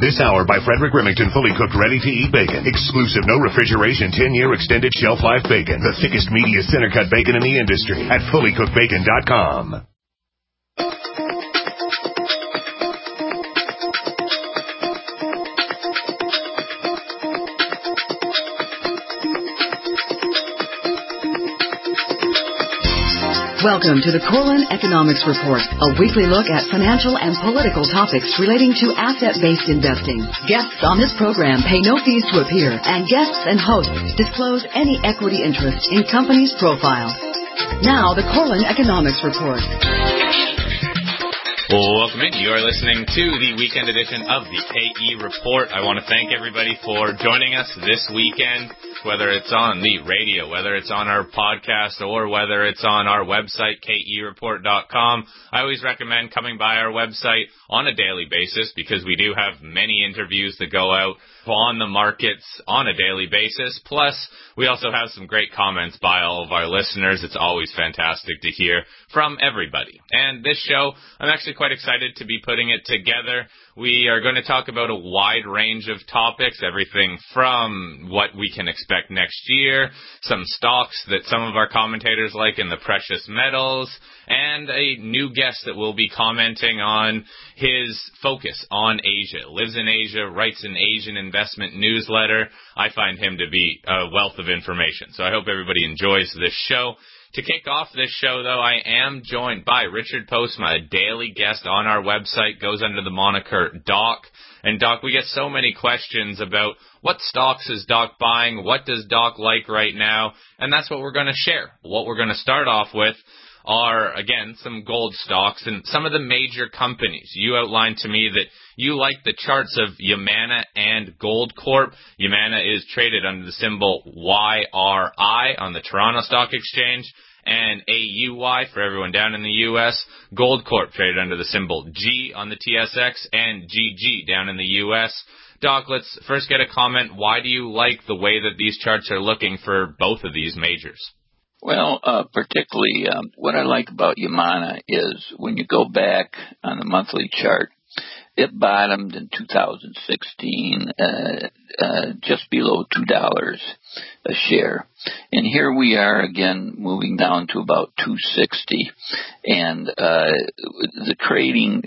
This hour by Frederick Remington, fully cooked, ready-to-eat bacon. Exclusive, no refrigeration, 10-year extended shelf life bacon. The thickest, meatiest, center-cut bacon in the industry at fullycookedbacon.com. Welcome to the Corlin Economics Report, a weekly look at financial and political topics relating to asset-based investing. Guests on this program pay no fees to appear, and guests and hosts disclose any equity interest in companies' profiles. Now, the Corlin Economics Report. Welcome in. You are listening to the weekend edition of the KE Report. I want to thank everybody for joining us this weekend, whether it's on the radio, whether it's on our podcast, or whether it's on our website, kereport.com. I always recommend coming by our website on a daily basis because we do have many interviews that go out on the markets on a daily basis. Plus, we also have some great comments by all of our listeners. It's always fantastic to hear from everybody. And this show, I'm actually quite excited to be putting it together. We are going to talk about a wide range of topics, everything from what we can expect next year, some stocks that some of our commentators like in the precious metals, and a new guest that will be commenting on his focus on Asia. Lives in Asia, writes an Asian investment newsletter. I find him to be a wealth of information, so I hope everybody enjoys this show. To kick off this show, though, I am joined by Richard Postma, a daily guest on our website, goes under the moniker Doc. And Doc, we get so many questions about what stocks is Doc buying, what does Doc like right now, and that's what we're going to share. What we're going to start off with are, again, some gold stocks and some of the major companies. You outlined to me that you like the charts of Yamana and Goldcorp. Yamana is traded under the symbol YRI on the Toronto Stock Exchange, and AUY for everyone down in the U.S. Goldcorp traded under the symbol G on the TSX and GG down in the U.S. Doc, let's first get a comment. Why do you like the way that these charts are looking for both of these majors? Well, particularly what I like about Yamana is when you go back on the monthly chart, it bottomed in 2016 just below $2 a share. And here we are again moving down to about 260. And the trading,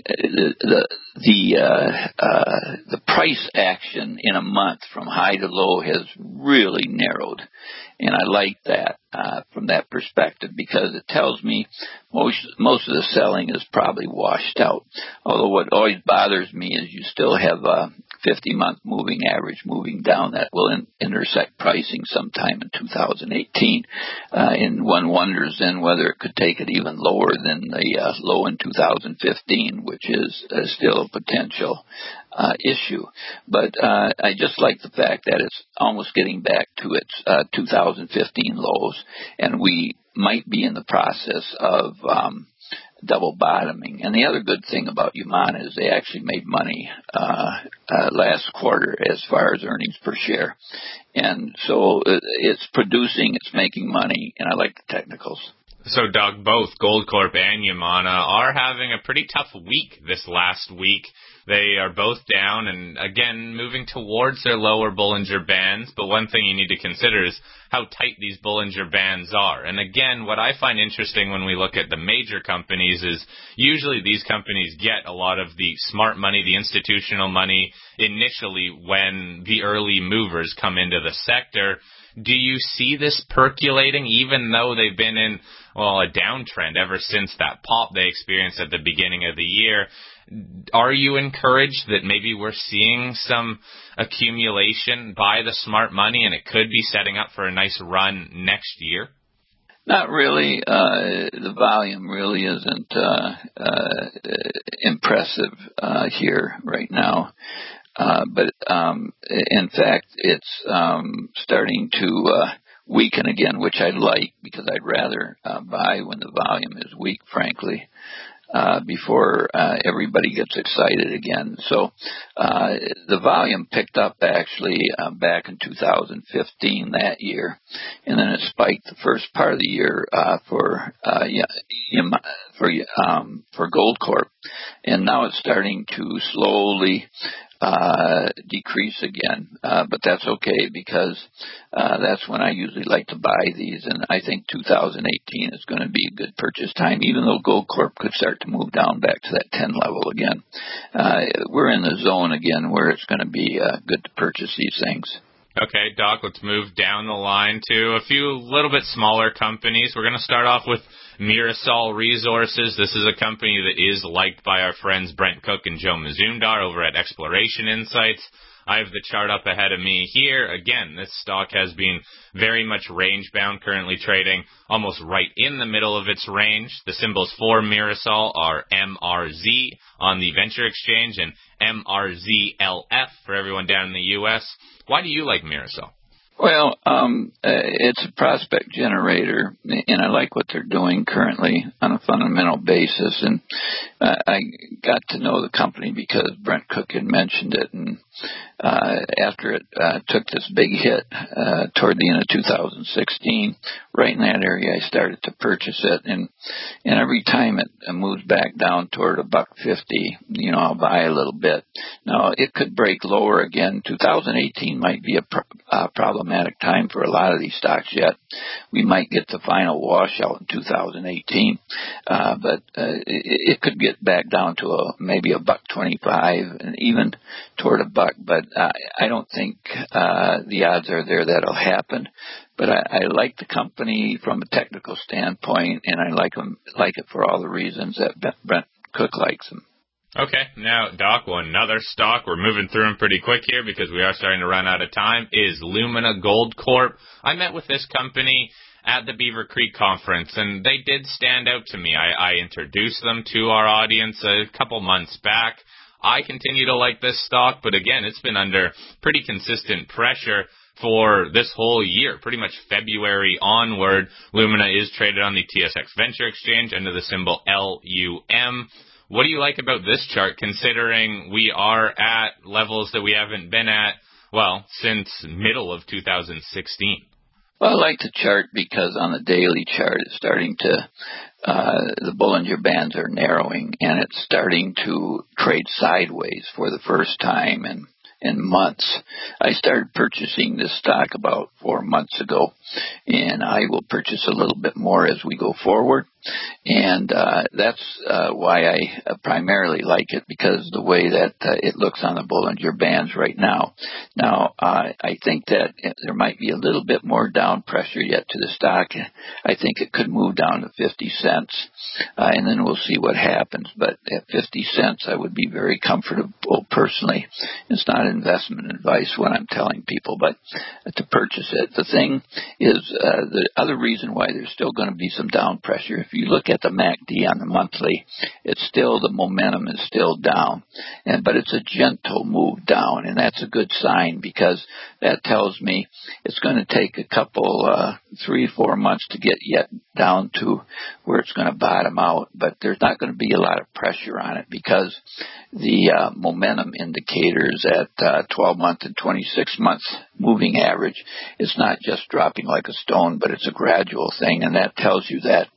the price action in a month from high to low has really narrowed. And I like that from that perspective because it tells me most of the selling is probably washed out. Although what always bothers me is you still have a 50-month moving average moving down that will intersect pricing sometime in 2018. And one wonders then whether it could take it even lower than the low in 2015, which is still a potential issue. But I just like the fact that it's almost getting back to its 2015 lows, and we might be in the process of double bottoming. And the other good thing about Yamana is they actually made money last quarter as far as earnings per share. And so it's producing, it's making money, and I like the technicals. So, Doug, both Goldcorp and Yamana are having a pretty tough week this last week. They are both down and, again, moving towards their lower Bollinger Bands. But one thing you need to consider is how tight these Bollinger Bands are. And, again, what I find interesting when we look at the major companies is usually these companies get a lot of the smart money, the institutional money, initially when the early movers come into the sector. Do you see this percolating, even though they've been in, well, a downtrend ever since that pop they experienced at the beginning of the year? Are you encouraged that maybe we're seeing some accumulation by the smart money and it could be setting up for a nice run next year? Not really. The volume really isn't impressive here right now. But in fact, it's starting to weaken again, which I like because I'd rather buy when the volume is weak, frankly, before everybody gets excited again. So the volume picked up actually back in 2015 that year, and then it spiked the first part of the year for Goldcorp, and now it's starting to slowly decrease again, but that's okay because that's when I usually like to buy these, and I think 2018 is going to be a good purchase time, even though Goldcorp could start to move down back to that 10 level again. We're in the zone again where it's going to be good to purchase these things. Okay, Doc, let's move down the line to a few little bit smaller companies. We're going to start off with Mirasol Resources. This is a company that is liked by our friends Brent Cook and Joe Mazumdar over at Exploration Insights. I have the chart up ahead of me here. Again, this stock has been very much range-bound, currently trading almost right in the middle of its range. The symbols for Mirasol are MRZ on the Venture Exchange and MRZLF for everyone down in the U.S. Why do you like Mirasol? Well, it's a prospect generator, and I like what they're doing currently on a fundamental basis. And I got to know the company because Brent Cook had mentioned it, and after it took this big hit toward the end of 2016, right in that area, I started to purchase it. And every time it moves back down toward $1.50, I'll buy a little bit. Now, it could break lower again. 2018 might be a problematic time for a lot of these stocks yet. We might get the final washout in 2018, but it could get back down to maybe $1.25 and even toward $1. But I don't think the odds are there that'll happen. But I like the company from a technical standpoint, and I like it for all the reasons that Brent Cook likes them. Okay, now, Doc, another stock, we're moving through them pretty quick here because we are starting to run out of time, is Lumina Gold Corp. I met with this company at the Beaver Creek Conference, and they did stand out to me. I introduced them to our audience a couple months back. I continue to like this stock, but again, it's been under pretty consistent pressure for this whole year, pretty much February onward. Lumina is traded on the TSX Venture Exchange under the symbol LUM. What do you like about this chart, considering we are at levels that we haven't been at, since middle of 2016? Well, I like the chart because on the daily chart, it's starting to, the Bollinger Bands are narrowing, and it's starting to trade sideways for the first time in months. I started purchasing this stock about 4 months ago, and I will purchase a little bit more as we go forward. And that's why I primarily like it, because the way that it looks on the Bollinger Bands right now. Now, I think that there might be a little bit more down pressure yet to the stock. I think it could move down to 50 cents, and then we'll see what happens. But at 50 cents, I would be very comfortable personally. It's not investment advice what I'm telling people, but to purchase it. The thing is, the other reason why there's still going to be some down pressure, if you look at the MACD on the monthly, the momentum is still down, but it's a gentle move down, and that's a good sign because that tells me it's going to take a couple, 3-4 months to get yet down to where it's going to bottom out, but there's not going to be a lot of pressure on it because the momentum indicators at 12-month and 26-month moving average is not just dropping like a stone, but it's a gradual thing, and that tells you that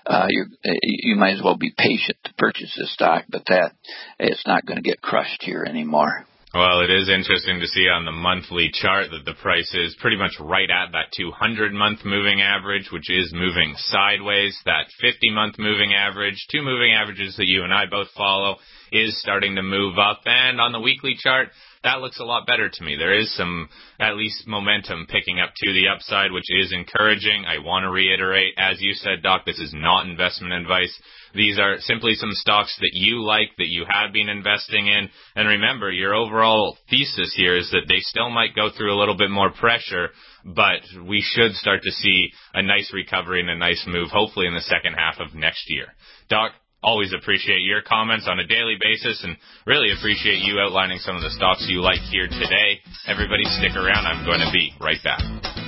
you might as well be patient to purchase this stock, but that it's not going to get crushed here anymore. Well, it is interesting to see on the monthly chart that the price is pretty much right at that 200-month moving average, which is moving sideways. That 50-month moving average, two moving averages that you and I both follow, is starting to move up. And on the weekly chart, that looks a lot better to me. There is some, at least, momentum picking up to the upside, which is encouraging. I want to reiterate, as you said, Doc, this is not investment advice. These are simply some stocks that you like, that you have been investing in. And remember, your overall thesis here is that they still might go through a little bit more pressure, but we should start to see a nice recovery and a nice move, hopefully in the second half of next year. Doc, always appreciate your comments on a daily basis and really appreciate you outlining some of the stocks you like here today. Everybody stick around. I'm going to be right back.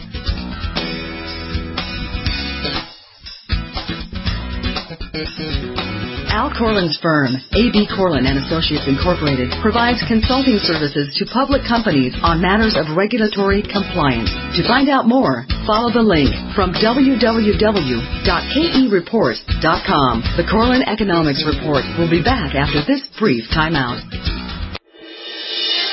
Al Corlin's firm, A.B. Corlin & Associates Incorporated, provides consulting services to public companies on matters of regulatory compliance. To find out more, follow the link from www.kereport.com. The Corlin Economics Report will be back after this brief timeout.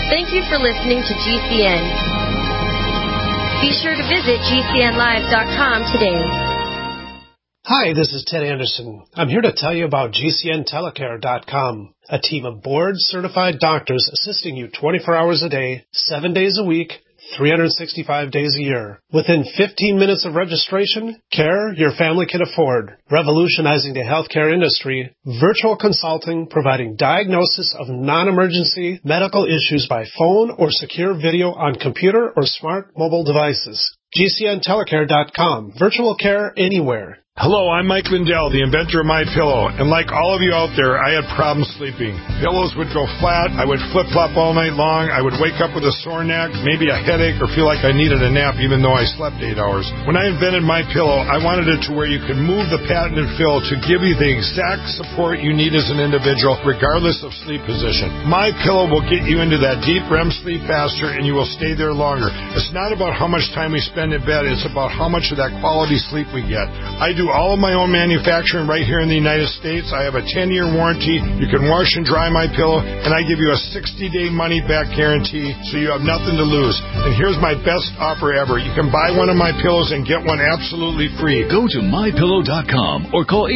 Thank you for listening to GCN. Be sure to visit GCNlive.com today. Hi, this is Ted Anderson. I'm here to tell you about GCNtelecare.com, a team of board-certified doctors assisting you 24 hours a day, 7 days a week, 365 days a year. Within 15 minutes of registration, care your family can afford. Revolutionizing the healthcare industry, virtual consulting providing diagnosis of non-emergency medical issues by phone or secure video on computer or smart mobile devices. GCNtelecare.com. Virtual care anywhere. Hello, I'm Mike Lindell, the inventor of MyPillow, and like all of you out there, I had problems sleeping. Pillows would go flat, I would flip-flop all night long, I would wake up with a sore neck, maybe a headache, or feel like I needed a nap even though I slept 8 hours. When I invented MyPillow, I wanted it to where you could move the patented fill to give you the exact support you need as an individual, regardless of sleep position. MyPillow will get you into that deep REM sleep faster, and you will stay there longer. It's not about how much time we spend in bed, it's about how much of that quality sleep we get. I do all of my own manufacturing right here in the United States. I have a 10-year warranty. You can wash and dry my pillow, and I give you a 60-day money-back guarantee, so you have nothing to lose. And here's my best offer ever. You can buy one of my pillows and get one absolutely free. Go to mypillow.com or call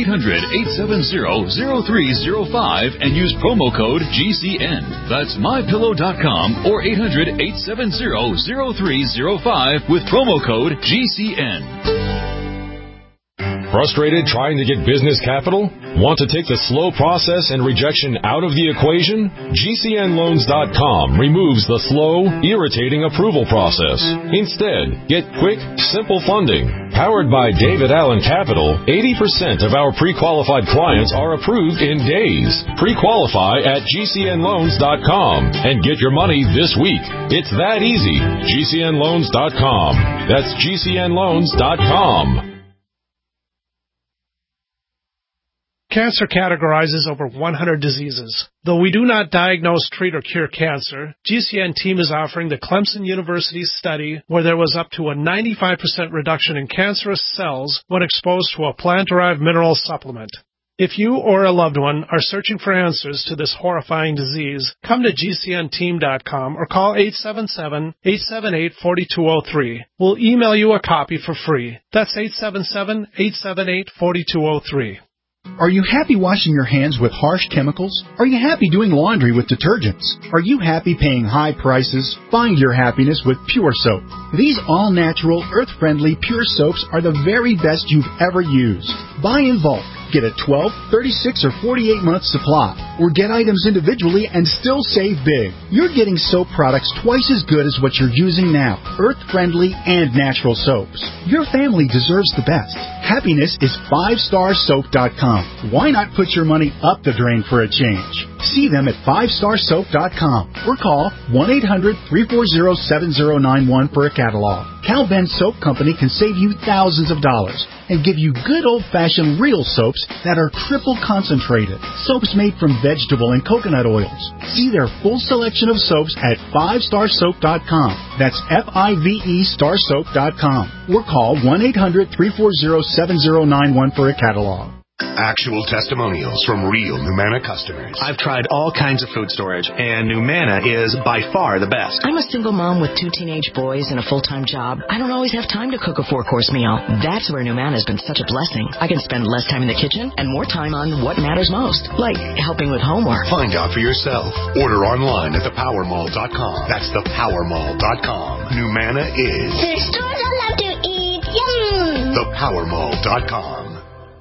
800-870-0305 and use promo code GCN. That's mypillow.com or 800-870-0305 with promo code GCN. Frustrated trying to get business capital? Want to take the slow process and rejection out of the equation? GCNloans.com removes the slow, irritating approval process. Instead, get quick, simple funding. Powered by David Allen Capital, 80% of our pre-qualified clients are approved in days. Pre-qualify at GCNloans.com and get your money this week. It's that easy. GCNloans.com. That's GCNloans.com. Cancer categorizes over 100 diseases. Though we do not diagnose, treat, or cure cancer, GCN team is offering the Clemson University study where there was up to a 95% reduction in cancerous cells when exposed to a plant-derived mineral supplement. If you or a loved one are searching for answers to this horrifying disease, come to GCNteam.com or call 877-878-4203. We'll email you a copy for free. That's 877-878-4203. Are you happy washing your hands with harsh chemicals? Are you happy doing laundry with detergents? Are you happy paying high prices? Find your happiness with Pure Soap. These all-natural, earth-friendly Pure Soaps are the very best you've ever used. Buy in bulk. Get a 12, 36, or 48-month supply. Or get items individually and still save big. You're getting soap products twice as good as what you're using now. Earth-friendly and natural soaps. Your family deserves the best. Happiness is 5starsoap.com. Why not put your money up the drain for a change? See them at 5starsoap.com or call 1-800-340-7091 for a catalog. Cal Ben Soap Company can save you thousands of dollars and give you good old-fashioned real soaps that are triple concentrated. Soaps made from vegetable and coconut oils. See their full selection of soaps at 5starsoap.com. That's F-I-V-E starsoap.com. Or call 1-800-340-7091 for a catalog. Actual testimonials from real Numanna customers. I've tried all kinds of food storage, and Numanna is by far the best. I'm a single mom with 2 teenage boys and a full-time job. I don't always have time to cook a 4-course meal. That's where Numanna has been such a blessing. I can spend less time in the kitchen and more time on what matters most, like helping with homework. Find out for yourself. Order online at thepowermall.com. That's thepowermall.com. Numanna is... The stores I love to eat. Yum! Thepowermall.com.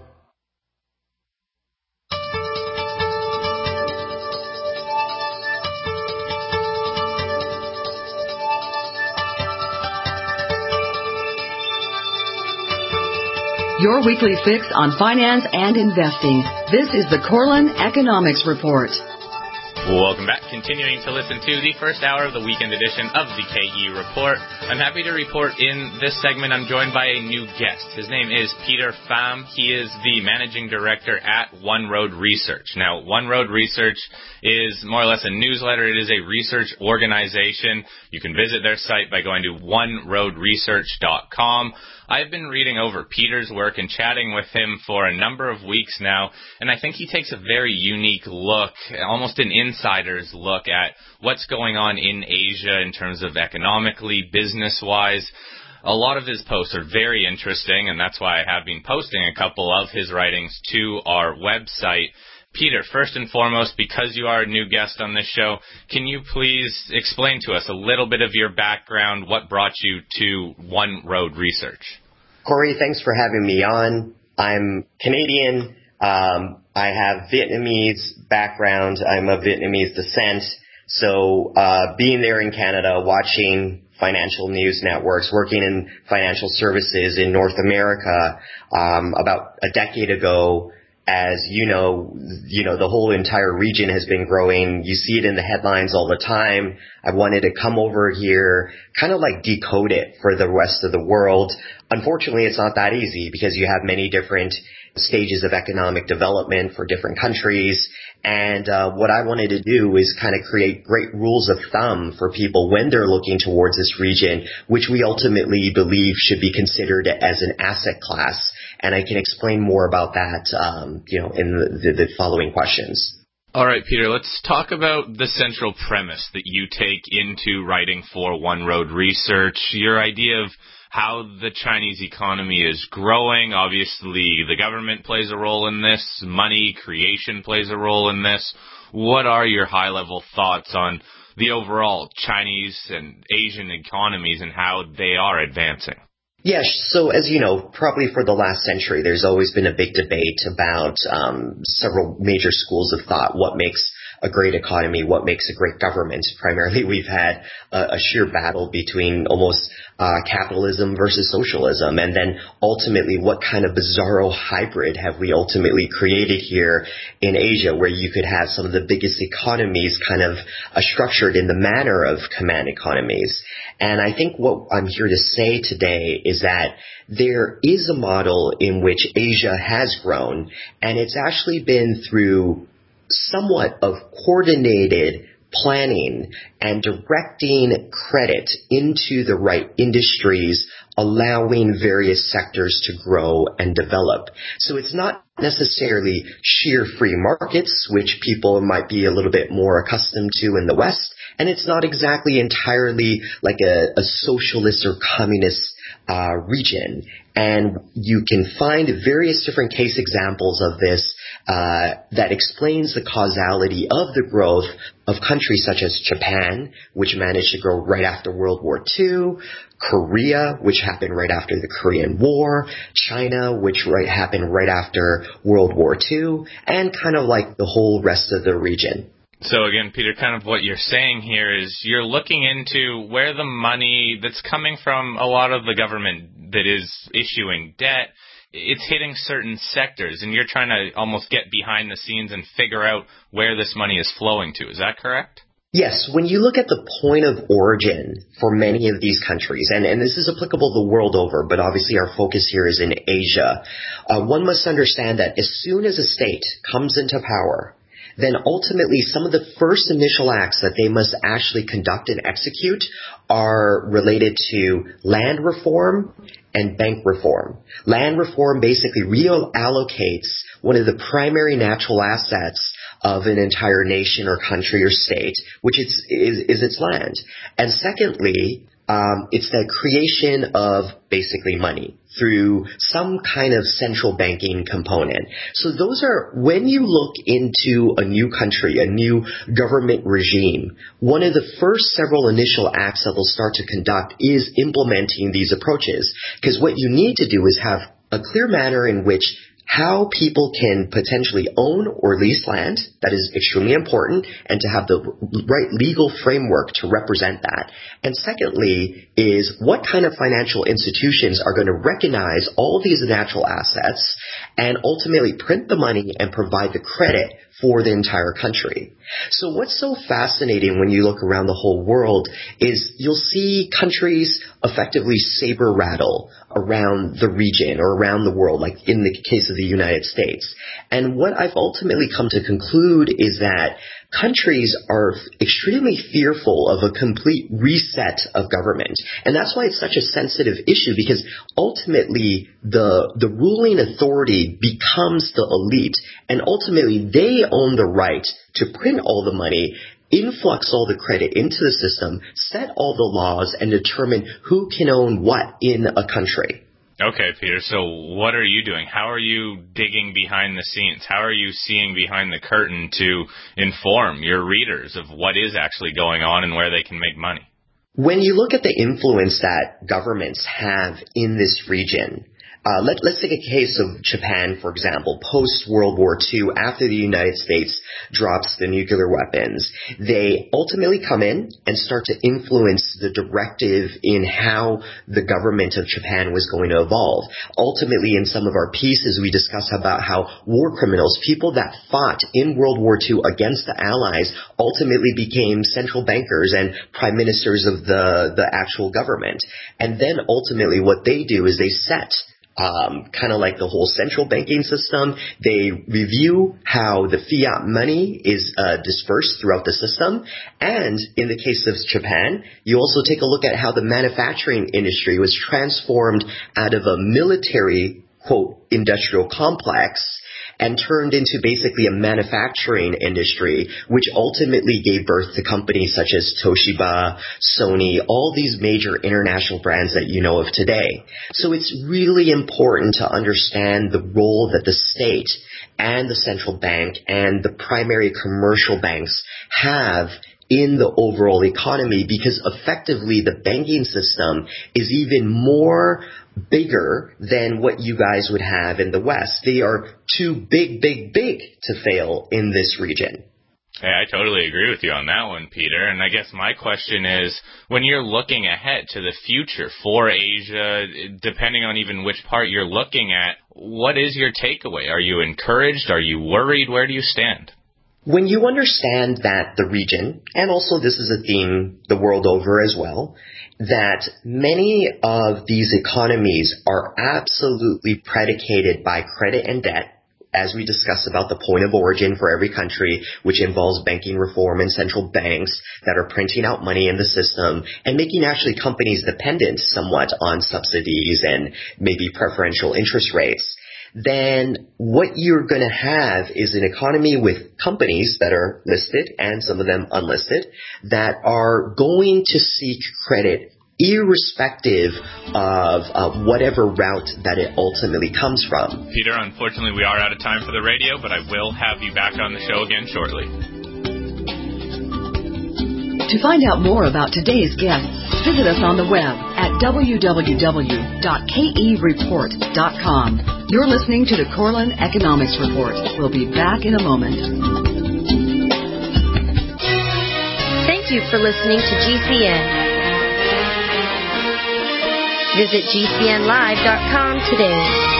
Your weekly fix on finance and investing. This is the Corlin Economics Report. Welcome back. Continuing to listen to the first hour of the weekend edition of the KE Report. I'm happy to report in this segment I'm joined by a new guest. His name is Peter Pham. He is the managing director at One Road Research. Now, One Road Research is more or less a newsletter. It is a research organization. You can visit their site by going to oneroadresearch.com. I've been reading over Peter's work and chatting with him for a number of weeks now, and I think he takes a very unique look, almost an insight insider's look at what's going on in Asia in terms of economically, business-wise. A lot of his posts are very interesting, and that's why I have been posting a couple of his writings to our website. Peter, first and foremost, because you are a new guest on this show, can you please explain to us a little bit of your background, what brought you to One Road Research? Corey, thanks for having me on. I'm Canadian. I have Vietnamese background. I'm of Vietnamese descent. So being there in Canada, watching financial news networks, working in financial services in North America about a decade ago, as you know, the whole entire region has been growing. You see it in the headlines all the time. I wanted to come over here, kind of like decode it for the rest of the world. Unfortunately, it's not that easy because you have many different stages of economic development for different countries. And what I wanted to do is kind of create great rules of thumb for people when they're looking towards this region, which we ultimately believe should be considered as an asset class. And I can explain more about that, in the following questions. All right, Peter, let's talk about the central premise that you take into writing for One Road Research, your idea of how the Chinese economy is growing. Obviously, the government plays a role in this. Money creation plays a role in this. What are your high-level thoughts on the overall Chinese and Asian economies and how they are advancing? Yes. So as you know, probably for the last century, there's always been a big debate about several major schools of thought. What makes a great economy? What makes a great government? Primarily, we've had a sheer battle between almost capitalism versus socialism. And then ultimately, what kind of bizarro hybrid have we ultimately created here in Asia, where you could have some of the biggest economies kind of structured in the manner of command economies? And I think what I'm here to say today is that there is a model in which Asia has grown, and it's actually been through somewhat of coordinated planning and directing credit into the right industries, allowing various sectors to grow and develop. So it's not necessarily sheer free markets, which people might be a little bit more accustomed to in the West, and it's not exactly entirely like a socialist or communist region. And you can find various different case examples of this that explains the causality of the growth of countries such as Japan, which managed to grow right after World War II, Korea, which happened right after the Korean War, China, which happened right after World War II, and kind of like the whole rest of the region. So again, Peter, kind of what you're saying here is you're looking into where the money that's coming from a lot of the government that is issuing debt, it's hitting certain sectors, and you're trying to almost get behind the scenes and figure out where this money is flowing to. Is that correct? Yes, when you look at the point of origin for many of these countries, and this is applicable the world over, but obviously our focus here is in Asia, one must understand that as soon as a state comes into power, then ultimately some of the first initial acts that they must actually conduct and execute are related to land reform and bank reform. Land reform basically reallocates one of the primary natural assets of an entire nation or country or state, which is its land. And secondly, it's the creation of basically money through some kind of central banking component. So those are, when you look into a new country, a new government regime, one of the first several initial acts that they'll start to conduct is implementing these approaches. Because what you need to do is have a clear manner in which how people can potentially own or lease land, that is extremely important, and to have the right legal framework to represent that. And secondly is what kind of financial institutions are going to recognize all these natural assets and ultimately print the money and provide the credit for the entire country. So what's so fascinating when you look around the whole world is you'll see countries effectively saber rattle around the region or around the world, like in the case of the United States. And what I've ultimately come to conclude is that countries are extremely fearful of a complete reset of government. And that's why it's such a sensitive issue, because ultimately the ruling authority becomes the elite, and ultimately they own the right to print all the money, influx all the credit into the system, set all the laws, and determine who can own what in a country. Okay, Peter, so what are you doing? How are you digging behind the scenes? How are you seeing behind the curtain to inform your readers of what is actually going on and where they can make money? When you look at the influence that governments have in this region, let's take a case of Japan, for example. Post-World War II, after the United States drops the nuclear weapons, they ultimately come in and start to influence the directive in how the government of Japan was going to evolve. Ultimately, in some of our pieces, we discuss about how war criminals, people that fought in World War II against the Allies, ultimately became central bankers and prime ministers of the actual government. And then ultimately what they do is they set kind of like the whole central banking system. They review how the fiat money is dispersed throughout the system. And in the case of Japan, you also take a look at how the manufacturing industry was transformed out of a military, quote, industrial complex and turned into basically a manufacturing industry, which ultimately gave birth to companies such as Toshiba, Sony, all these major international brands that you know of today. So it's really important to understand the role that the state and the central bank and the primary commercial banks have in the overall economy, because effectively the banking system is even more bigger than what you guys would have in the West. They are too big to fail in this region. Hey, I totally agree with you on that one, Peter. And I guess my question is, when you're looking ahead to the future for Asia, depending on even which part you're looking at, what is your takeaway? Are you encouraged? Are you worried? Where do you stand? When you understand that the region, and also this is a theme the world over as well, that many of these economies are absolutely predicated by credit and debt, as we discussed about the point of origin for every country, which involves banking reform and central banks that are printing out money in the system and making actually companies dependent somewhat on subsidies and maybe preferential interest rates, then what you're going to have is an economy with companies that are listed and some of them unlisted that are going to seek credit irrespective of whatever route that it ultimately comes from. Peter, unfortunately we are out of time for the radio, but I will have you back on the show again shortly. To find out more about today's guests, visit us on the web at www.kereport.com. You're listening to the Corlin Economics Report. We'll be back in a moment. Thank you for listening to GCN. Visit GCNlive.com today.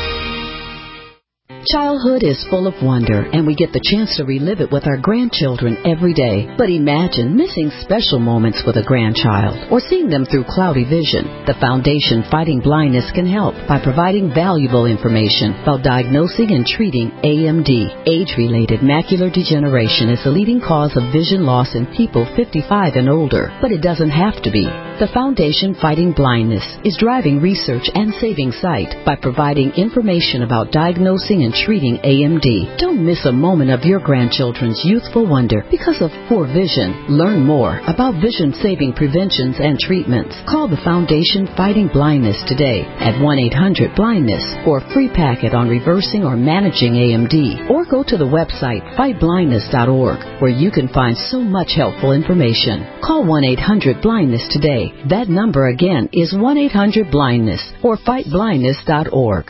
Childhood is full of wonder, and we get the chance to relive it with our grandchildren every day. But imagine missing special moments with a grandchild or seeing them through cloudy vision. The Foundation Fighting Blindness can help by providing valuable information about diagnosing and treating AMD. Age-related macular degeneration is the leading cause of vision loss in people 55 and older, but it doesn't have to be. The Foundation Fighting Blindness is driving research and saving sight by providing information about diagnosing and treating AMD. Don't miss a moment of your grandchildren's youthful wonder because of poor vision. Learn more about vision-saving preventions and treatments. Call the Foundation Fighting Blindness today at 1-800-BLINDNESS for a free packet on reversing or managing AMD. Or go to the website fightblindness.org where you can find so much helpful information. Call 1-800-BLINDNESS today. That number again is 1-800-BLINDNESS or fightblindness.org.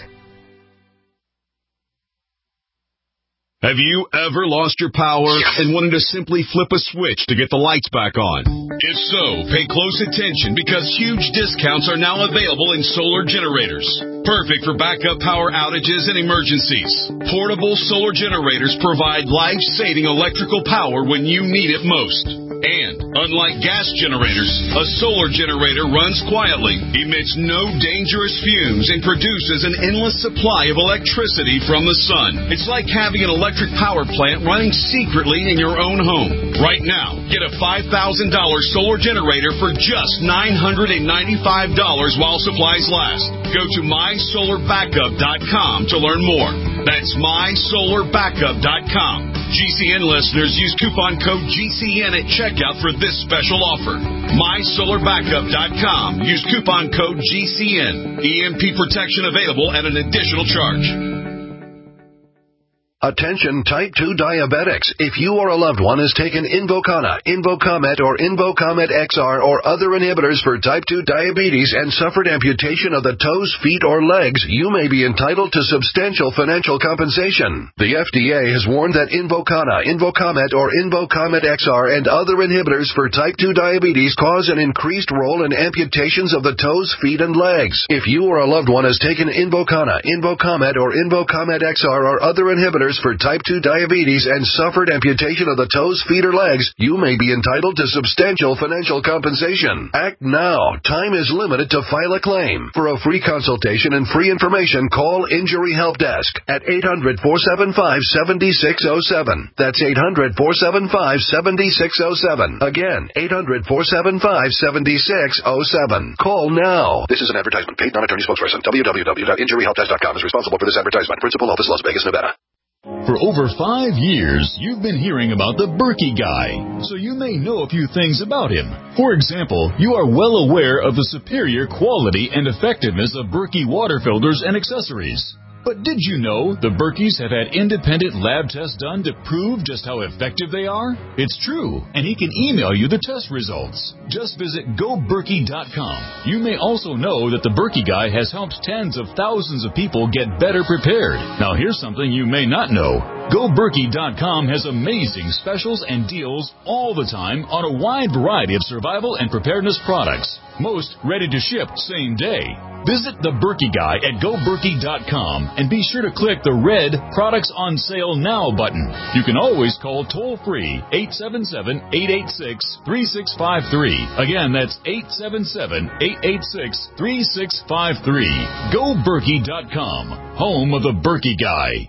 Have you ever lost your power and wanted to simply flip a switch to get the lights back on? If so, pay close attention because huge discounts are now available in solar generators. Perfect for backup power outages and emergencies. Portable solar generators provide life-saving electrical power when you need it most. And Unlike gas generators, a solar generator runs quietly, emits no dangerous fumes, and produces an endless supply of electricity from the sun. It's like having an electric power plant running secretly in your own home. Right now, get a $5,000 solar generator for just $995 while supplies last. Go to mysolarbackup.com to learn more. That's mysolarbackup.com. GCN listeners use coupon code GCN at checkout for this special offer. MySolarBackup.com. Use coupon code GCN. EMP protection available at an additional charge. Attention type 2 diabetics. If you or a loved one has taken Invokana, Invokamet, or Invokamet XR or other inhibitors for type 2 diabetes and suffered amputation of the toes, feet, or legs, you may be entitled to substantial financial compensation. The FDA has warned that Invokana, Invokamet, or Invokamet XR and other inhibitors for type 2 diabetes cause an increased role in amputations of the toes, feet, and legs. If you or a loved one has taken Invokana, Invokamet, or Invokamet XR or other inhibitors for type 2 diabetes and suffered amputation of the toes, feet, or legs, you may be entitled to substantial financial compensation. Act now. Time is limited to file a claim. For a free consultation and free information, call Injury Help Desk at 800-475-7607. That's 800-475-7607. Again, 800-475-7607. Call now. This is an advertisement. Paid non-attorney spokesperson. www.injuryhelpdesk.com is responsible for this advertisement. Principal office, Las Vegas, Nevada. For over 5 years, you've been hearing about the Berkey Guy, so you may know a few things about him. For example, you are well aware of the superior quality and effectiveness of Berkey water filters and accessories. But did you know the Berkeys have had independent lab tests done to prove just how effective they are? It's true, and he can email you the test results. Just visit GoBerkey.com. You may also know that the Berkey Guy has helped tens of thousands of people get better prepared. Now here's something you may not know. GoBerkey.com has amazing specials and deals all the time on a wide variety of survival and preparedness products. Most ready to ship same day. Visit the Berkey Guy at GoBerkey.com and be sure to click the red Products on Sale Now button. You can always call toll-free 877-886-3653. Again, that's 877-886-3653. GoBerkey.com, home of the Berkey Guy.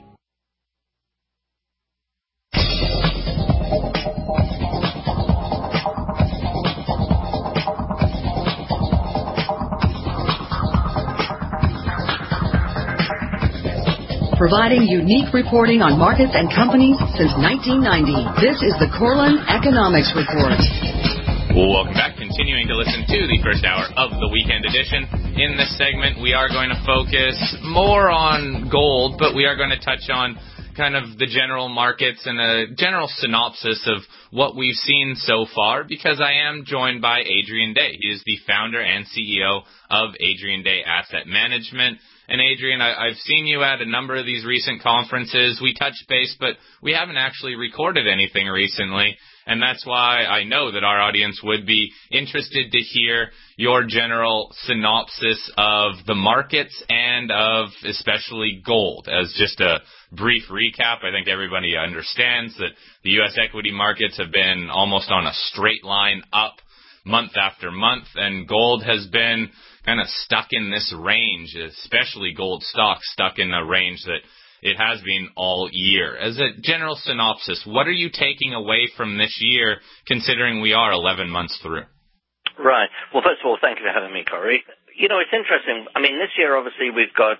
Providing unique reporting on markets and companies since 1990. This is the Corlin Economics Report. Welcome back. Continuing to listen to the first hour of the weekend edition. In this segment, we are going to focus more on gold, but we are going to touch on kind of the general markets and a general synopsis of what we've seen so far, because I am joined by Adrian Day. He is the founder and CEO of Adrian Day Asset Management. And Adrian, I've seen you at a number of these recent conferences. We touched base, but we haven't actually recorded anything recently. And that's why I know that our audience would be interested to hear your general synopsis of the markets and of especially gold. As just a brief recap, I think everybody understands that the U.S. equity markets have been almost on a straight line up month after month, and gold has been kind of stuck in this range, especially gold stocks stuck in a range that it has been all year. As a general synopsis, what are you taking away from this year, considering we are 11 months through? Right. Well, first of all, thank you for having me, Corey. You know, it's interesting. I mean, this year, obviously, we've got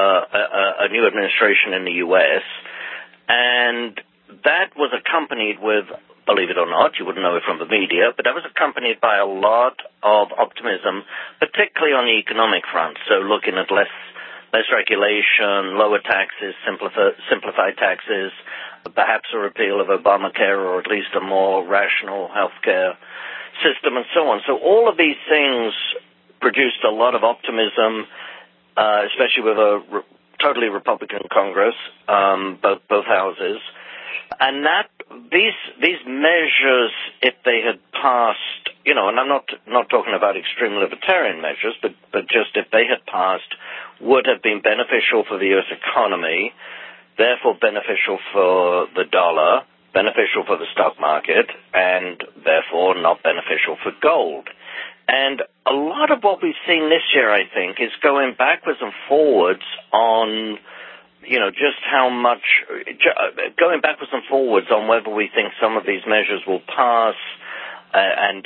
a new administration in the U.S., and that was accompanied with, believe it or not, you wouldn't know it from the media, but that was accompanied by a lot of optimism, particularly on the economic front. So looking at less regulation, lower taxes, simplified taxes, perhaps a repeal of Obamacare, or at least a more rational healthcare system, and so on. So all of these things produced a lot of optimism, especially with a totally Republican Congress, both houses. And that these measures, if they had passed, you know, and I'm not talking about extreme libertarian measures, but just if they had passed, would have been beneficial for the U.S. economy, therefore beneficial for the dollar, beneficial for the stock market and therefore not beneficial for gold. And a lot of what we've seen this year, I think, is going backwards and forwards on, just how much, going backwards and forwards on whether we think some of these measures will pass, and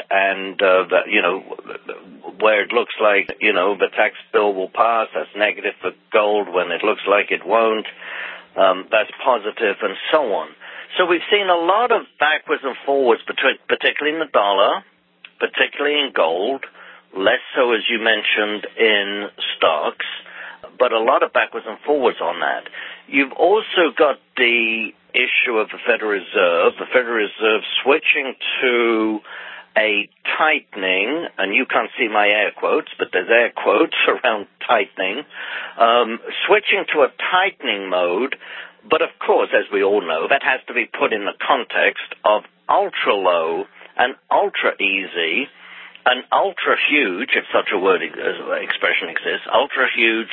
where it looks like, the tax bill will pass, that's negative for gold. When it looks like it won't, that's positive, and so on. So we've seen a lot of backwards and forwards, particularly in the dollar, particularly in gold, less so, as you mentioned, in stocks, but a lot of backwards and forwards on that. You've also got the issue of the Federal Reserve switching to a tightening, and you can't see my air quotes, but there's air quotes around tightening, switching to a tightening mode. But of course, as we all know, that has to be put in the context of ultra low and ultra easy and ultra huge, if such a word expression exists, ultra huge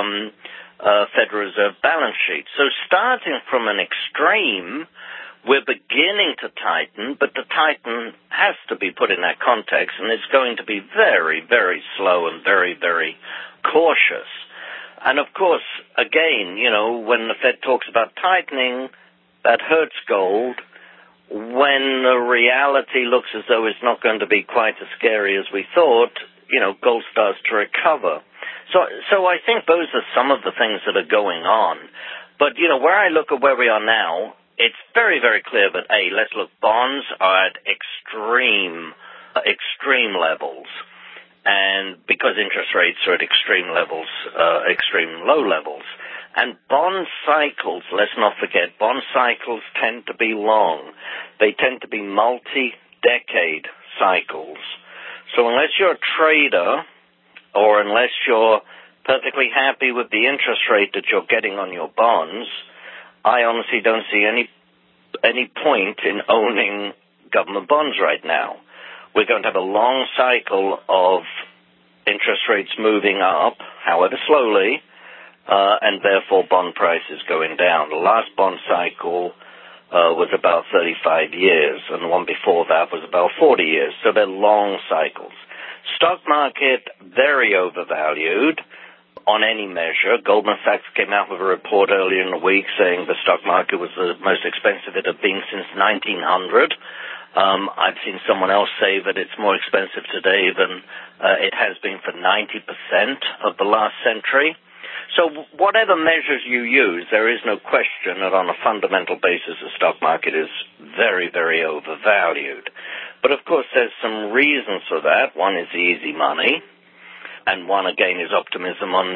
Federal Reserve balance sheet. So starting from an extreme, we're beginning to tighten, but the tighten has to be put in that context, and it's going to be very, very slow and very, very cautious. And of course, again, when the Fed talks about tightening, that hurts gold. When the reality looks as though it's not going to be quite as scary as we thought, gold starts to recover. So I think those are some of the things that are going on. But, where I look at where we are now, it's very, very clear that, let's look, bonds are at extreme levels. And because interest rates are at extreme levels, extreme low levels. And bond cycles, let's not forget, bond cycles tend to be long. They tend to be multi-decade cycles. So unless you're a trader, or unless you're perfectly happy with the interest rate that you're getting on your bonds, I honestly don't see any point in owning government bonds right now. We're going to have a long cycle of interest rates moving up, however slowly, and therefore bond prices going down. The last bond cycle was about 35 years, and the one before that was about 40 years. So they're long cycles. Stock market, very overvalued on any measure. Goldman Sachs came out with a report earlier in the week saying the stock market was the most expensive it had been since 1900. I've seen someone else say that it's more expensive today than it has been for 90% of the last century. So whatever measures you use, there is no question that on a fundamental basis the stock market is very, very overvalued. But of course there's some reasons for that. One is the easy money, and one again is optimism on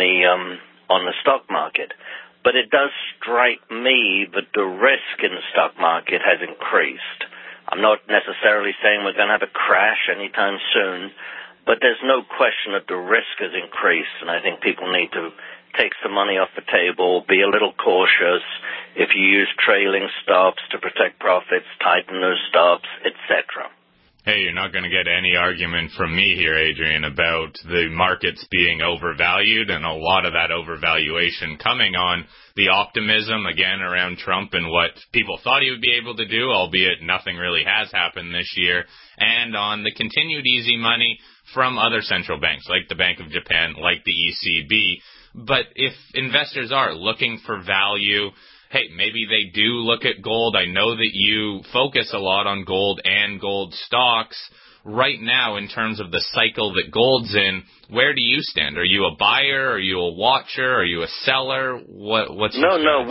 the stock market. But it does strike me that the risk in the stock market has increased. I'm not necessarily saying we're going to have a crash anytime soon, but there's no question that the risk has increased, and I think people need to take some money off the table, be a little cautious. If you use trailing stops to protect profits, tighten those stops, etc. Hey, you're not going to get any argument from me here, Adrian, about the markets being overvalued, and a lot of that overvaluation coming on the optimism, again, around Trump and what people thought he would be able to do, albeit nothing really has happened this year, and on the continued easy money from other central banks, like the Bank of Japan, like the ECB. But if investors are looking for value, hey, maybe they do look at gold. I know that you focus a lot on gold and gold stocks. Right now, in terms of the cycle that gold's in, where do you stand? Are you a buyer? Are you a watcher? Are you a seller? What's your strategy?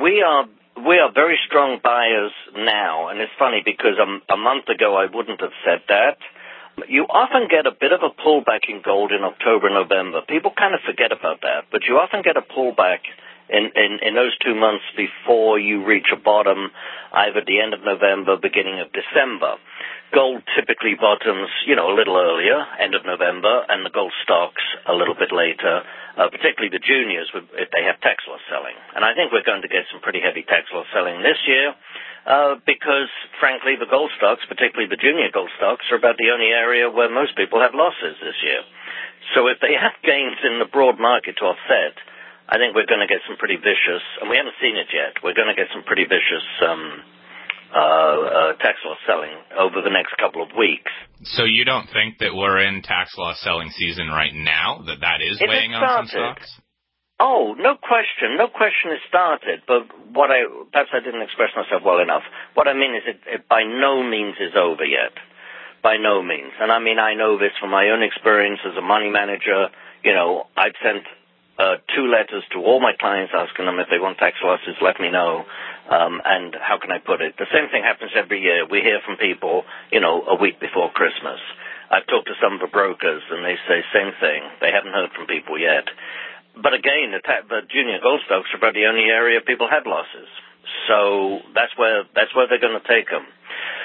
We are very strong buyers now, and it's funny because a month ago I wouldn't have said that. You often get a bit of a pullback in gold in October, November. People kind of forget about that, but you often get a pullback in those 2 months before you reach a bottom, either at the end of November, beginning of December. Gold typically bottoms, a little earlier, end of November, and the gold stocks a little bit later, particularly the juniors if they have tax loss selling. And I think we're going to get some pretty heavy tax loss selling this year. Because, frankly, the gold stocks, particularly the junior gold stocks, are about the only area where most people have losses this year. So if they have gains in the broad market to offset, I think we're going to get some pretty vicious, and we haven't seen it yet, we're going to get some pretty vicious tax loss selling over the next couple of weeks. So you don't think that we're in tax loss selling season right now, that is weighing on some stocks? Oh, no question. No question it started. But perhaps I didn't express myself well enough. What I mean is it by no means is over yet. By no means. And I mean, I know this from my own experience as a money manager. You know, I've sent 2 letters to all my clients asking them if they want tax losses, let me know. And how can I put it? The same thing happens every year. We hear from people, you know, a week before Christmas. I've talked to some of the brokers, and they say same thing. They haven't heard from people yet. But again, the junior gold stocks are about the only area people had losses. So that's where they're going to take them.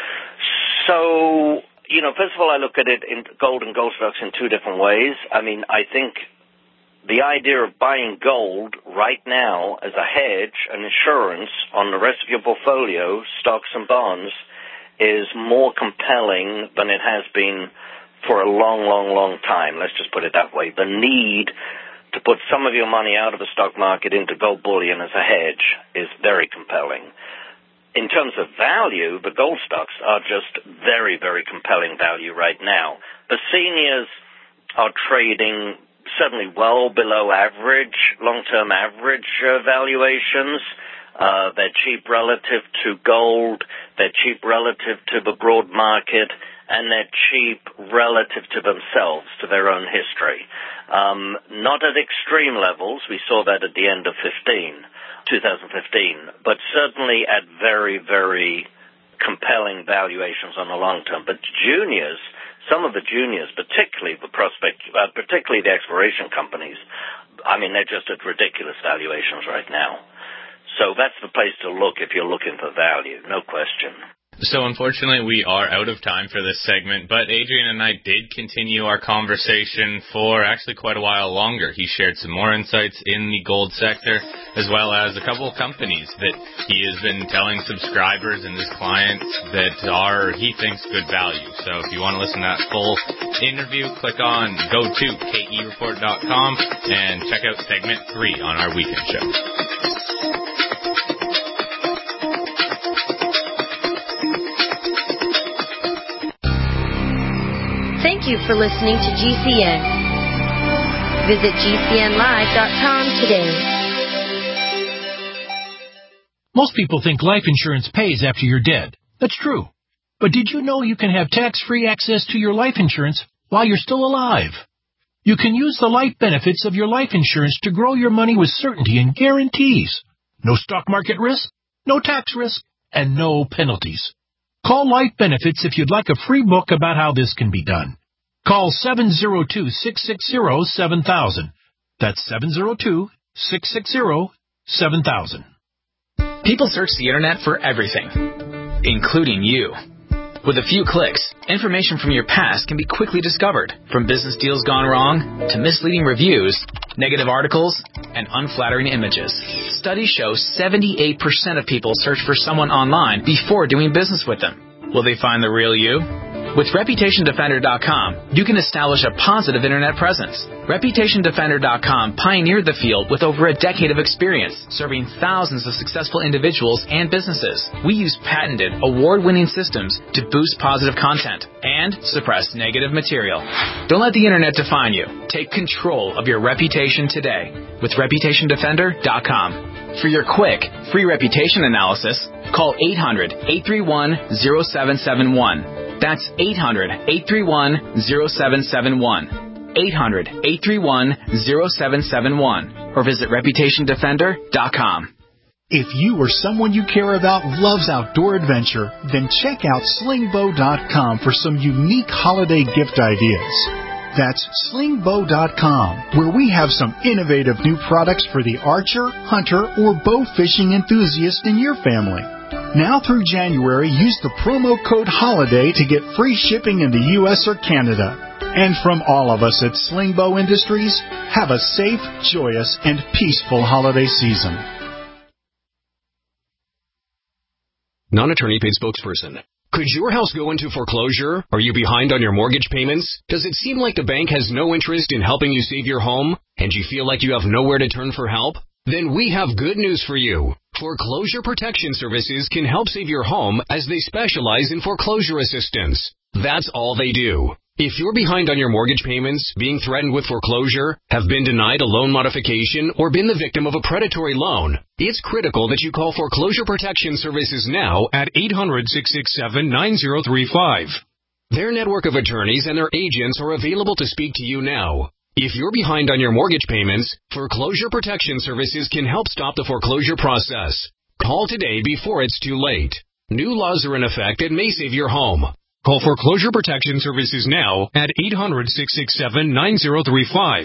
So, you know, first of all, I look at it in gold and gold stocks in 2 different ways. I mean, I think the idea of buying gold right now as a hedge and insurance on the rest of your portfolio, stocks and bonds, is more compelling than it has been for a long, long, long time. Let's just put it that way. The need to put some of your money out of the stock market into gold bullion as a hedge is very compelling. In terms of value, the gold stocks are just very, very compelling value right now. The seniors are trading certainly well below average, long-term average valuations. They're cheap relative to gold. They're cheap relative to the broad market. And they're cheap relative to themselves, to their own history. Not at extreme levels. We saw that at the end of 2015, but certainly at very, very compelling valuations on the long term. But juniors, some of the juniors, particularly particularly the exploration companies, I mean, they're just at ridiculous valuations right now. So that's the place to look if you're looking for value, no question. So unfortunately, we are out of time for this segment, but Adrian and I did continue our conversation for actually quite a while longer. He shared some more insights in the gold sector, as well as a couple of companies that he has been telling subscribers and his clients that are, he thinks, good value. So if you want to listen to that full interview, go to kereport.com and check out segment 3 on our weekend show. Thank you for listening to GCN. Visit GCNlive.com today. Most people think life insurance pays after you're dead. That's true. But did you know you can have tax-free access to your life insurance while you're still alive? You can use the life benefits of your life insurance to grow your money with certainty and guarantees. No stock market risk, no tax risk, and no penalties. Call Life Benefits if you'd like a free book about how this can be done. Call 702-660-7000. That's 702-660-7000. People search the internet for everything, including you. With a few clicks, information from your past can be quickly discovered, from business deals gone wrong to misleading reviews, negative articles, and unflattering images. Studies show 78% of people search for someone online before doing business with them. Will they find the real you? With ReputationDefender.com, you can establish a positive internet presence. ReputationDefender.com pioneered the field with over a decade of experience, serving thousands of successful individuals and businesses. We use patented, award-winning systems to boost positive content and suppress negative material. Don't let the internet define you. Take control of your reputation today with ReputationDefender.com. For your quick, free reputation analysis, call 800-831-0771. That's 800-831-0771. 800-831-0771. Or visit ReputationDefender.com. If you or someone you care about loves outdoor adventure, then check out slingbow.com for some unique holiday gift ideas. That's slingbow.com, where we have some innovative new products for the archer, hunter, or bow fishing enthusiast in your family. Now through January, use the promo code HOLIDAY to get free shipping in the U.S. or Canada. And from all of us at Slingbow Industries, have a safe, joyous, and peaceful holiday season. Non-attorney paid spokesperson. Could your house go into foreclosure? Are you behind on your mortgage payments? Does it seem like the bank has no interest in helping you save your home? And you feel like you have nowhere to turn for help? Then we have good news for you. Foreclosure Protection Services can help save your home as they specialize in foreclosure assistance. That's all they do. If you're behind on your mortgage payments, being threatened with foreclosure, have been denied a loan modification, or been the victim of a predatory loan, it's critical that you call Foreclosure Protection Services now at 800-667-9035. Their network of attorneys and their agents are available to speak to you now. If you're behind on your mortgage payments, Foreclosure Protection Services can help stop the foreclosure process. Call today before it's too late. New laws are in effect that may save your home. Call Foreclosure Protection Services now at 800-667-9035.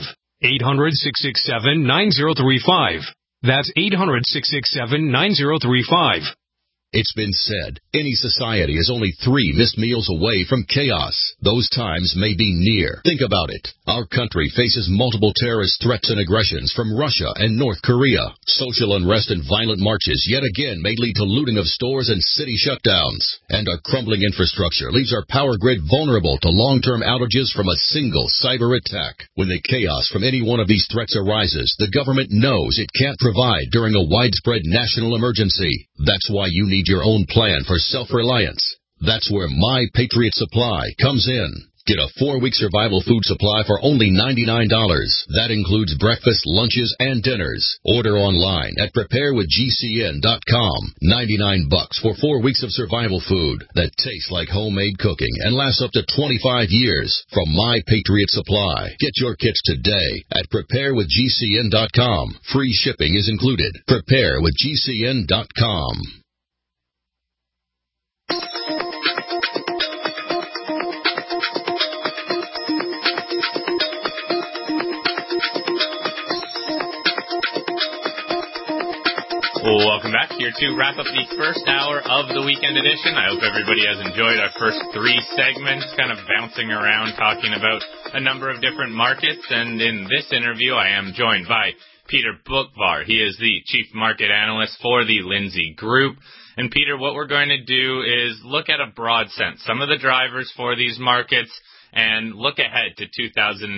800-667-9035. That's 800-667-9035. It's been said, any society is only 3 missed meals away from chaos. Those times may be near. Think about it. Our country faces multiple terrorist threats and aggressions from Russia and North Korea. Social unrest and violent marches yet again may lead to looting of stores and city shutdowns. And our crumbling infrastructure leaves our power grid vulnerable to long-term outages from a single cyber attack. When the chaos from any one of these threats arises, the government knows it can't provide during a widespread national emergency. That's why you need your own plan for self-reliance. That's where My Patriot Supply comes in. Get a 4-week survival food supply for only $99. That includes breakfast, lunches, and dinners. Order online at preparewithgcn.com. $99 for 4 weeks of survival food that tastes like homemade cooking and lasts up to 25 years from My Patriot Supply. Get your kits today at preparewithgcn.com. Free shipping is included. Preparewithgcn.com. Welcome back here to wrap up the first hour of the weekend edition. I hope everybody has enjoyed our first 3 segments, kind of bouncing around talking about a number of different markets. And in this interview, I am joined by Peter Boockvar. He is the Chief Market Analyst for the Lindsay Group. And Peter, what we're going to do is look at a broad sense, some of the drivers for these markets, and look ahead to 2018.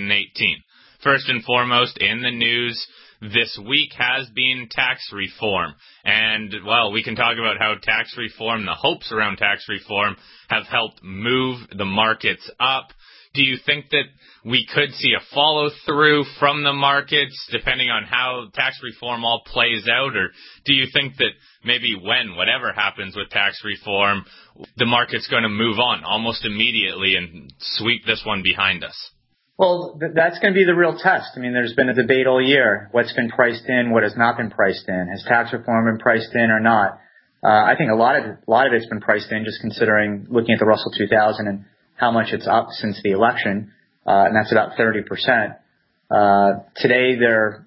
First and foremost, in the news this week has been tax reform. And, well, we can talk about how tax reform, the hopes around tax reform, have helped move the markets up. Do you think that we could see a follow-through from the markets depending on how tax reform all plays out? Or do you think that maybe whatever happens with tax reform, the market's going to move on almost immediately and sweep this one behind us? Well, that's going to be the real test. I mean, there's been a debate all year. What's been priced in, what has not been priced in? Has tax reform been priced in or not? I think a lot of it's been priced in, just considering looking at the Russell 2000 and how much it's up since the election, and that's about 30%. Today, they're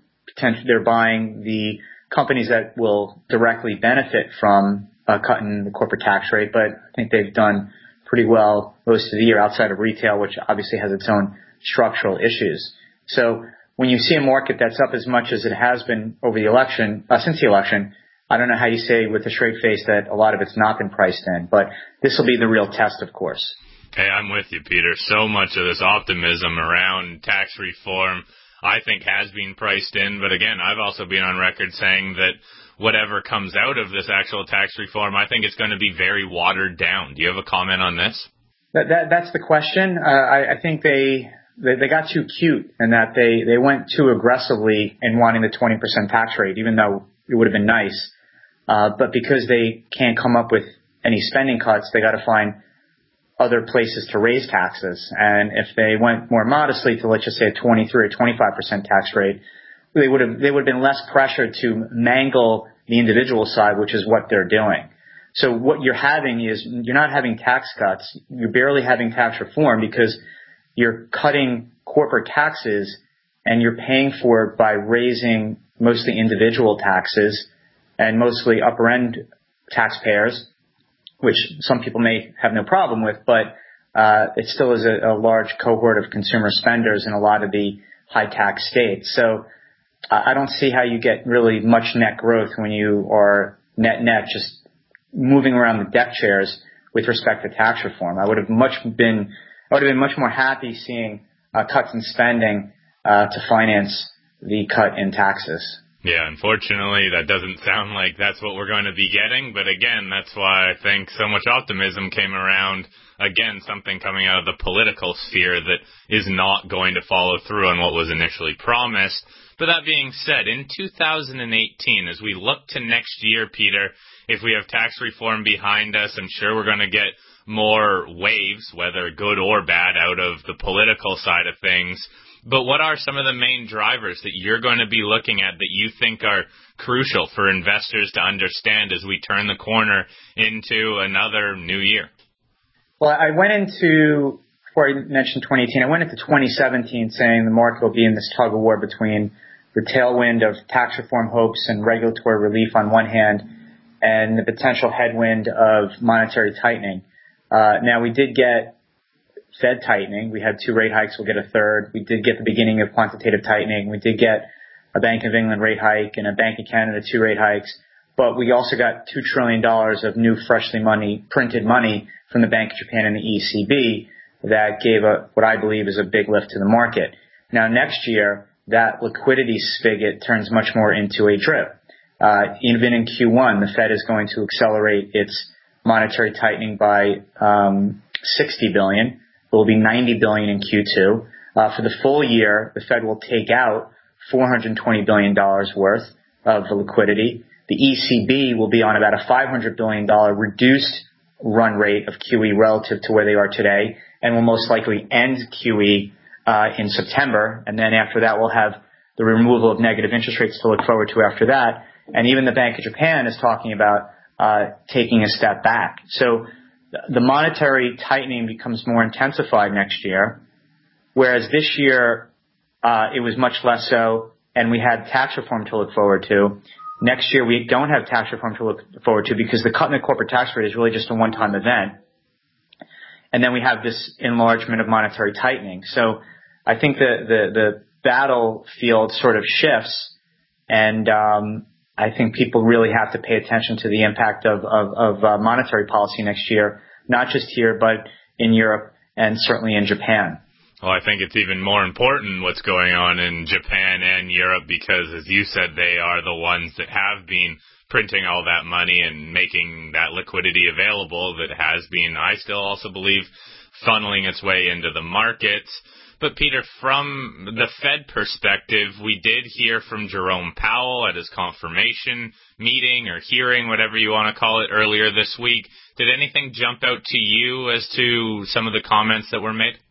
buying the companies that will directly benefit from a cut in the corporate tax rate, but I think they've done pretty well most of the year outside of retail, which obviously has its own structural issues. So when you see a market that's up as much as it has been over the election, since the election, I don't know how you say with a straight face that a lot of it's not been priced in, but this will be the real test, of course. Hey, I'm with you, Peter. So much of this optimism around tax reform, I think, has been priced in. But again, I've also been on record saying that whatever comes out of this actual tax reform, I think it's going to be very watered down. Do you have a comment on this? That's the question. I think they got too cute in that they went too aggressively in wanting the 20% tax rate, even though it would have been nice. But because they can't come up with any spending cuts, they got to find other places to raise taxes. And if they went more modestly to, let's just say, a 23 or 25% tax rate, they would have been less pressured to mangle the individual side, which is what they're doing. So what you're having is you're not having tax cuts. You're barely having tax reform because you're cutting corporate taxes and you're paying for it by raising mostly individual taxes and mostly upper-end taxpayers, which some people may have no problem with, but it still is a large cohort of consumer spenders in a lot of the high-tax states. So I don't see how you get really much net growth when you are net just moving around the deck chairs with respect to tax reform. I would have been much more happy seeing cuts in spending to finance the cut in taxes. Yeah, unfortunately, that doesn't sound like that's what we're going to be getting. But again, that's why I think so much optimism came around. Again, something coming out of the political sphere that is not going to follow through on what was initially promised. But that being said, in 2018, as we look to next year, Peter, if we have tax reform behind us, I'm sure we're going to get more waves, whether good or bad, out of the political side of things. But what are some of the main drivers that you're going to be looking at that you think are crucial for investors to understand as we turn the corner into another new year? Well, I went into, before I mentioned 2018, I went into 2017 saying the market will be in this tug of war between the tailwind of tax reform hopes and regulatory relief on one hand and the potential headwind of monetary tightening. Now, we did get Fed tightening. We had 2 rate hikes. We'll get a third. We did get the beginning of quantitative tightening. We did get a Bank of England rate hike and a Bank of Canada 2 rate hikes. But we also got $2 trillion of new freshly printed money from the Bank of Japan and the ECB that gave what I believe is a big lift to the market. Now, next year, that liquidity spigot turns much more into a drip. Even in Q1, the Fed is going to accelerate its monetary tightening by $60 billion. It will be $90 billion in Q2. For the full year, the Fed will take out $420 billion worth of the liquidity. The ECB will be on about a $500 billion reduced run rate of QE relative to where they are today, and will most likely end QE in September. And then after that, we'll have the removal of negative interest rates to look forward to after that. And even the Bank of Japan is talking about taking a step back. So the monetary tightening becomes more intensified next year, whereas this year it was much less so, and we had tax reform to look forward to. Next year we don't have tax reform to look forward to because the cut in the corporate tax rate is really just a one-time event. And then we have this enlargement of monetary tightening. So I think the battlefield sort of shifts, and I think people really have to pay attention to the impact of monetary policy next year, not just here, but in Europe and certainly in Japan. Well, I think it's even more important what's going on in Japan and Europe because, as you said, they are the ones that have been printing all that money and making that liquidity available that has been, I still also believe, funneling its way into the markets. But, Peter, from the Fed perspective, we did hear from Jerome Powell at his confirmation meeting or hearing, whatever you want to call it, earlier this week. Did anything jump out to you as to some of the comments that were made?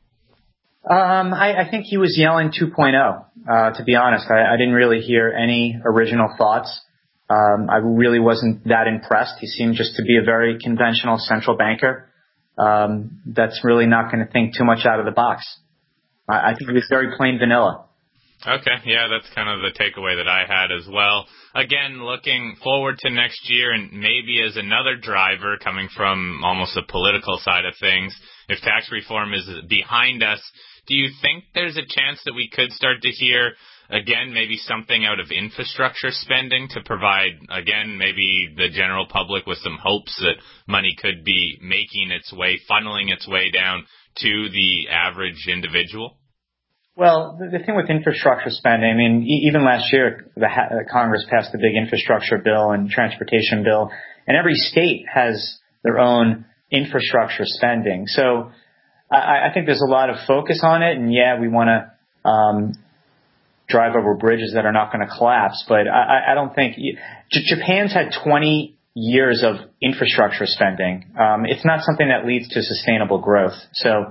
I think he was yelling 2.0, to be honest. I didn't really hear any original thoughts. I really wasn't that impressed. He seemed just to be a very conventional central banker that's really not going to think too much out of the box. I think he was very plain vanilla. Okay, yeah, that's kind of the takeaway that I had as well. Again, looking forward to next year and maybe as another driver coming from almost the political side of things, if tax reform is behind us, do you think there's a chance that we could start to hear, again, maybe something out of infrastructure spending to provide, again, maybe the general public with some hopes that money could be making its way, funneling its way down to the average individual? Well, the thing with infrastructure spending, I mean, even last year, Congress passed the big infrastructure bill and transportation bill, and every state has their own infrastructure spending. So I think there's a lot of focus on it, and yeah, we want to drive over bridges that are not going to collapse, but I don't think Japan's had 20 years of infrastructure spending. It's not something that leads to sustainable growth. So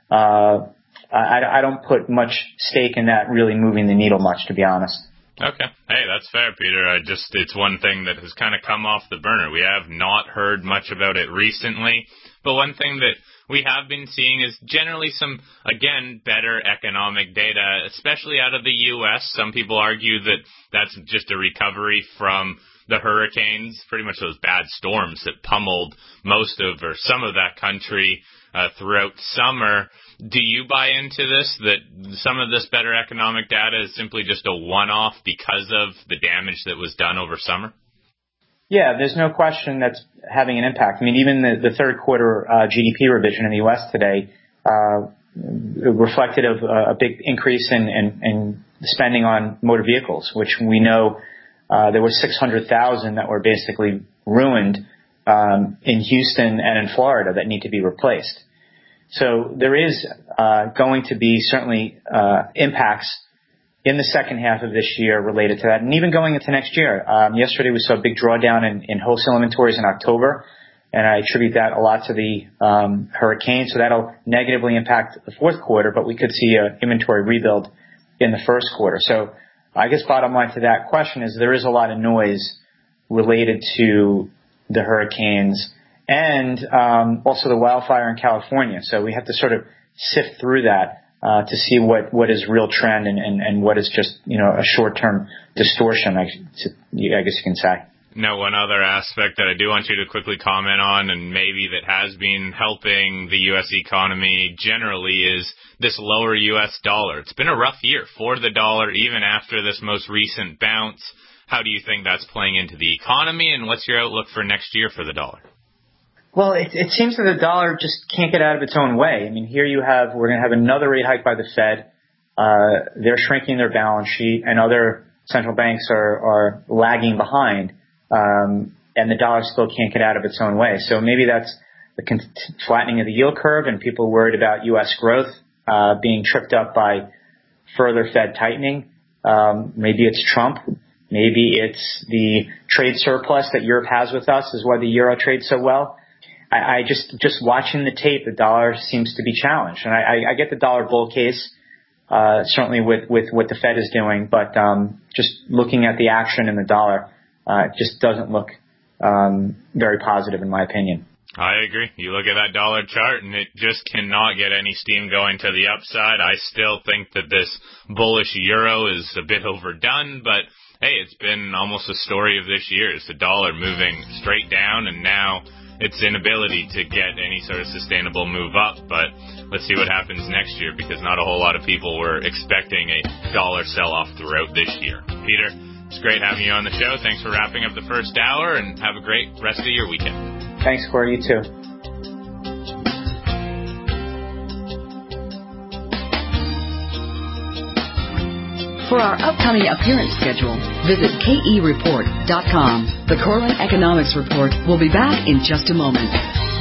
I don't put much stake in that really moving the needle much, to be honest. Okay. Hey, that's fair, Peter. It's one thing that has kind of come off the burner. We have not heard much about it recently, but one thing that we have been seeing is generally some, again, better economic data, especially out of the U.S. Some people argue that that's just a recovery from the hurricanes, pretty much those bad storms that pummeled most of or some of that country throughout summer. Do you buy into this, that some of this better economic data is simply just a one-off because of the damage that was done over summer? Yeah, there's no question that's having an impact. I mean, even the third quarter GDP revision in the U.S. today reflected a big increase in spending on motor vehicles, which we know there were 600,000 that were basically ruined in Houston and in Florida that need to be replaced. So there is going to be certainly impacts in the second half of this year related to that, and even going into next year. Yesterday we saw a big drawdown in wholesale inventories in October, and I attribute that a lot to the hurricane, so that'll negatively impact the fourth quarter, but we could see an inventory rebuild in the first quarter. So I guess bottom line to that question is there is a lot of noise related to the hurricanes and also the wildfire in California. So we have to sort of sift through that to see what is real trend and what is just, a short-term distortion, I guess you can say. Now, one other aspect that I do want you to quickly comment on, and maybe that has been helping the U.S. economy generally, is this lower U.S. dollar. It's been a rough year for the dollar, even after this most recent bounce. How do you think that's playing into the economy, and what's your outlook for next year for the dollar? Well, it seems that the dollar just can't get out of its own way. I mean, here we're going to have another rate hike by the Fed. They're shrinking their balance sheet, and other central banks are lagging behind. And the dollar still can't get out of its own way. So maybe that's the flattening of the yield curve and people worried about U.S. growth being tripped up by further Fed tightening. Maybe it's Trump. Maybe it's the trade surplus that Europe has with us is why the euro trades so well. I just watching the tape, the dollar seems to be challenged. And I get the dollar bull case, certainly with what the Fed is doing, but just looking at the action in the dollar, it just doesn't look very positive in my opinion. I agree. You look at that dollar chart and it just cannot get any steam going to the upside. I still think that this bullish euro is a bit overdone, but hey, it's been almost a story of this year. It's the dollar moving straight down and now its inability to get any sort of sustainable move up. But let's see what happens next year because not a whole lot of people were expecting a dollar sell-off throughout this year. Peter, it's great having you on the show. Thanks for wrapping up the first hour, and have a great rest of your weekend. Thanks, Corey. You too. For our upcoming appearance schedule, visit KEReport.com. The Corlin Economics Report will be back in just a moment.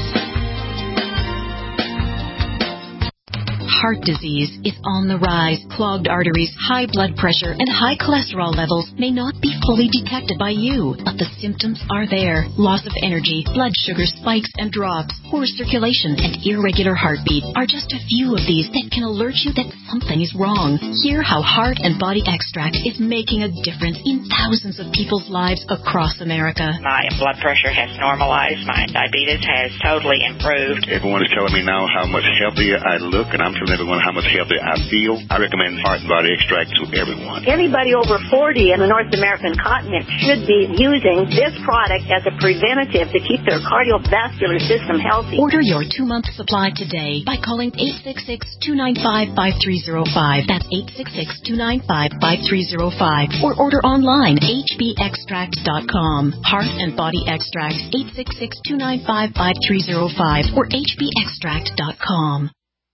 Heart disease is on the rise. Clogged arteries, high blood pressure, and high cholesterol levels may not be fully detected by you, but the symptoms are there. Loss of energy, blood sugar spikes and drops, poor circulation, and irregular heartbeat are just a few of these that can alert you that something is wrong. Hear how Heart and Body Extract is making a difference in thousands of people's lives across America. My blood pressure has normalized. My diabetes has totally improved. Everyone is telling me now how much healthier I look, and I'm telling everyone how much healthier I feel. I recommend Heart and Body Extract to everyone. Anybody over 40 in the North American continent should be using this product as a preventative to keep their cardiovascular system healthy. Order your 2-month supply today by calling 866-295-5305. That's 866-295-5305. Or order online, hbextract.com. Heart and Body Extract, 866-295-5305 or hbextract.com.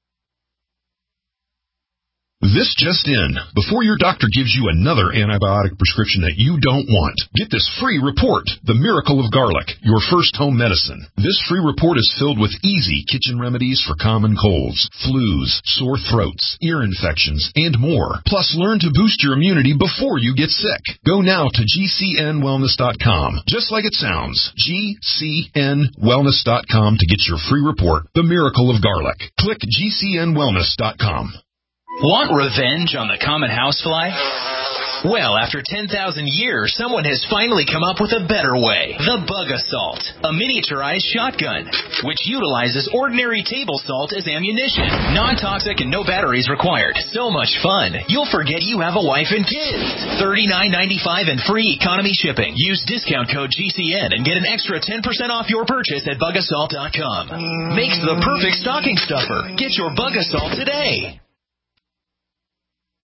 This just in. Before your doctor gives you another antibiotic prescription that you don't want, get this free report, The Miracle of Garlic, your first home medicine. This free report is filled with easy kitchen remedies for common colds, flus, sore throats, ear infections, and more. Plus, learn to boost your immunity before you get sick. Go now to GCNwellness.com. Just like it sounds, GCNwellness.com to get your free report, The Miracle of Garlic. Click GCNwellness.com. Want revenge on the common housefly? Well, after 10,000 years, someone has finally come up with a better way. The Bug Assault, a miniaturized shotgun, which utilizes ordinary table salt as ammunition. Non-toxic and no batteries required. So much fun, you'll forget you have a wife and kids. $39.95 and free economy shipping. Use discount code GCN and get an extra 10% off your purchase at bugassault.com. Makes the perfect stocking stuffer. Get your Bug Assault today.